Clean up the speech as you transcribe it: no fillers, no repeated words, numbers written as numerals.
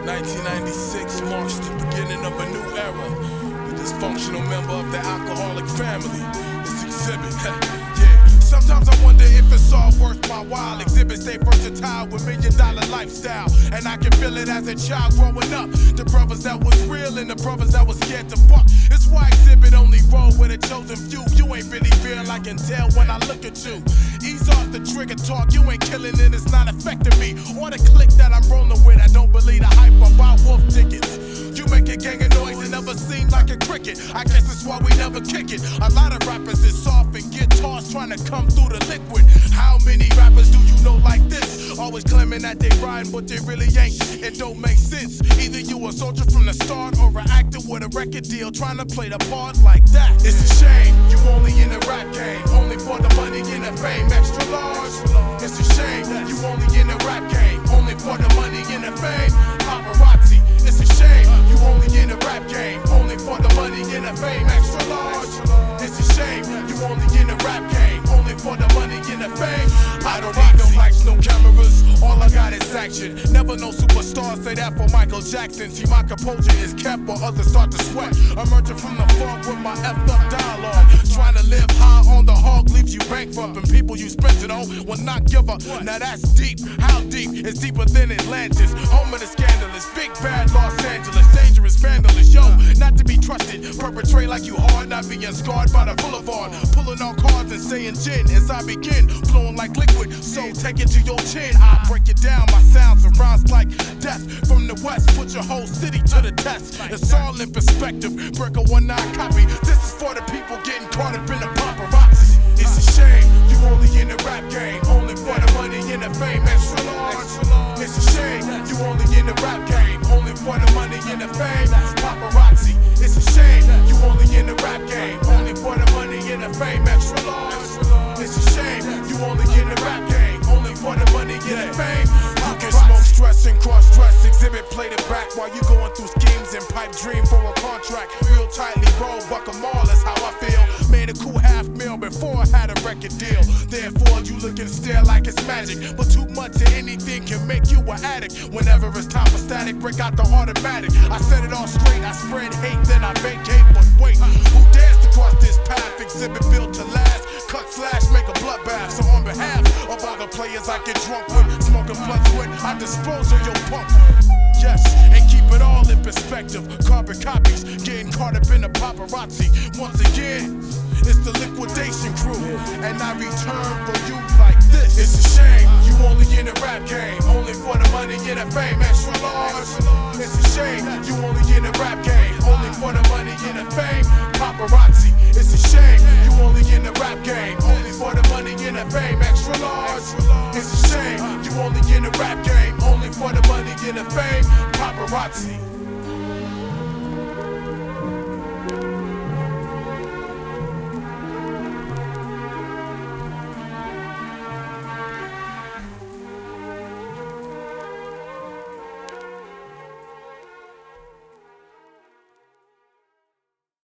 1996 marks the beginning of a new era. The dysfunctional member of the alcoholic family is Exhibit. Yeah. Sometimes I wonder if it's all worth my while. Exhibit stay versatile with $1 million lifestyle, and I can feel it as a child growing up. The brothers that was real and the brothers that was scared to fuck. It's why Exhibit only roll with a chosen few. You ain't really real, I can tell when I look at you. Ease off the trigger talk, you ain't killing it, it's not affecting me. Or the click that I'm rolling with, I don't believe the hype about wolf tickets. You make a gang of noise and never seem like a cricket. I guess that's why we never kick it. A lot of rappers is soft and guitars trying to come through the liquid. How many rappers do you know like this? Always claiming that they rhyme, but they really ain't. It don't make sense. Either you a soldier from the start or an actor with a record deal trying to play the part like that. It's a shame you only in the rap game, only for the money and the fame. Extra large. It's a shame you only in the rap game, only for the money and the fame. Paparazzi. It's a shame you only in the rap game, only for the money and the fame. Extra large. It's a shame you only in the rap game, only for the money and the fame. I don't need no lights, no cameras, all I got is action. Never no superstar, say that for Michael Jackson. See, my composure is kept while others start to sweat. Emerging from the fog with my effed up dialogue. Trying to live high on the hog leaves you bankrupt, and people you spent it on will not give up. Now that's deep. How deep? It's deeper than Atlantis. Home of the scandalous, big bad Los Angeles, dangerous vandalous. Yo, not to be trusted, perpetrate like you hard, not being scarred by the boulevard. Pulling on cards and saying gin as I begin, flowing like liquid. So take it to your chin. I break it down. My sound surrounds like death from the west. Put your whole city to the test. It's all in perspective. Break a 1-9 copy. This is for the people getting caught up in the paparazzi. It's a shame you only in the rap game, only for the money and the fame. Extra large. It's a shame you only in the rap game, only for the money and the fame. Paparazzi. It's a shame you only in the rap game, only for the money and the fame. Extra large. It's a shame you only in the rap game, only for the money and the fame. You can smoke, stress, and cross-dress. Exhibit played it back while you going through schemes and pipe dream for a contract. Real tightly rolled, buck 'em all, that's how I feel. Made a cool half mil before I had a record deal. Therefore, you looking stare like it's magic. But too much of anything can make you an addict. Whenever it's time for static, break out the automatic. I set it all straight, I spread hate, then I vacate. But wait, who dares to cross this path? Exhibit built to last. Cut slash, make a bloodbath. So on behalf of all the players I get drunk with, smoking blunts with, I dispose of your punk. Yes, and keep it all in perspective. Carbon copies, getting caught up in the paparazzi. Once again, it's the liquidation crew, and I return for you like this. It's a shame you only in the rap game, only for the money and the fame. Extra large. It's a shame you only in the rap game, only for the money and the fame. Paparazzi. It's a shame you only in the rap game, only for the money and the fame. Extra large. It's a shame you only in the rap game, only for the money and the fame. Paparazzi.